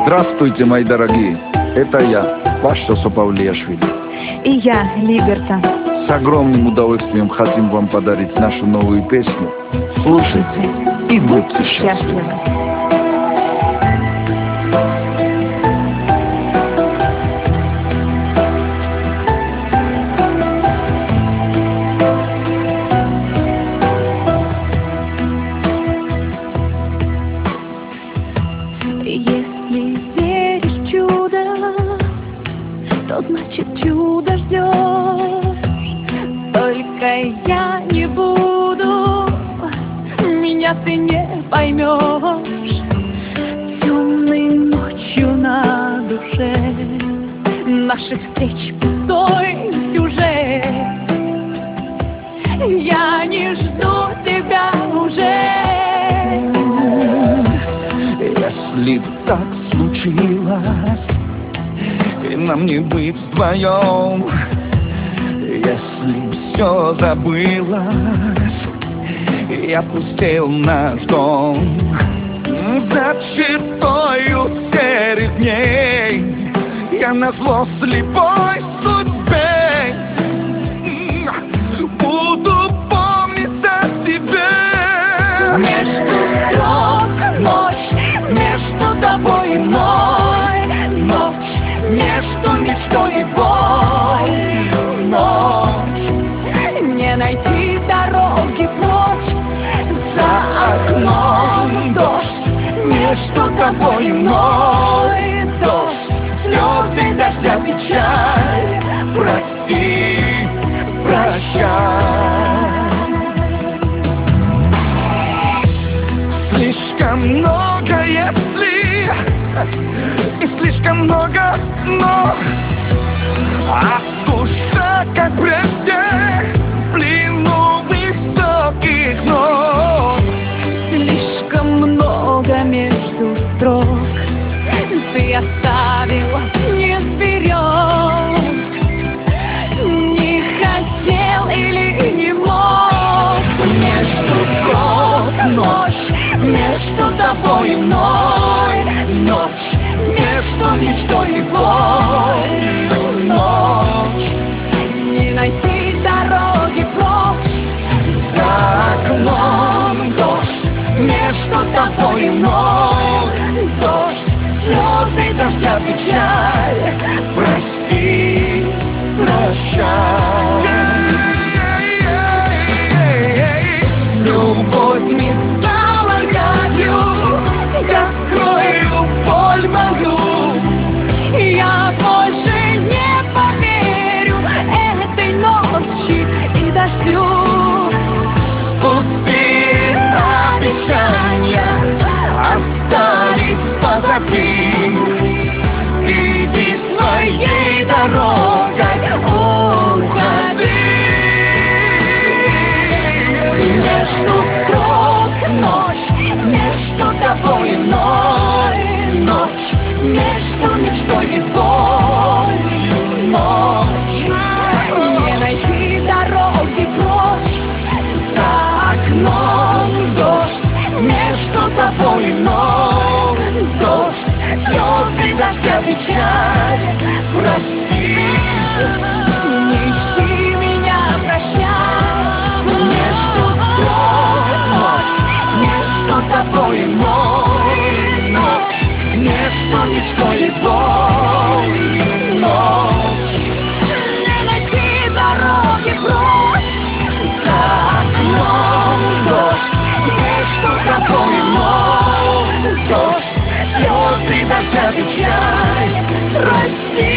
Здравствуйте, мои дорогие. Это я, ваш Сосо Павлиашвили. И я, Либерта. С огромным удовольствием хотим вам подарить нашу новую песню. Слушайте и будьте счастливы. Если веришь в чудо, то значит чудо ждет. Только я не буду, меня ты не поймешь. Темной ночью на душе наших встреч пустой сюжет. Я не жду тебя уже. Если б так случилось, и нам не быть вдвоем, если б все забылось, и опустел наш дом, за чертою серых дней я назло слепой судьбе буду помнить о тебе. Между строк ночь, между тобой и мной, ночь, между мечтой и болью, ночь. Не найти дороги прочь, за окном дождь, между тобой и мной, дождь, слезы дождя, печаль, прости, прощай. Слишком много если и слишком много но, а душа, как прежде, в плену высоких нот. Слишком много между строк ты оставил, не сберег. Не хотел или не мог. Между строк ночь, между тобой и мной, ночь, между мечтой и болью, ночь. Не найти дороги прочь, за окном дождь, между тобой и мной, дождь, слезы дождя, печаль, прости, прощай. Любовь не стала явью, я скрою боль мою. Я больше не поверю этой ночи и дождю. Пустые обещания остались позади. Иди своей дорогой, уходи. Между строк ночь, между тобой и мной, ночь, между мечтой и болью, ночь. Не найти дороги прочь, за окном дождь, между тобой и мной, дождь, слезы дождя, печаль, прости. Не ищи меня, прощай. Между строк ночь, между тобой и мной, ночь, между мечтой и болью, ночь. Не найти дороги прочь, за окном дождь, между тобой и мной, дождь, слезы дождя, печаль, прости.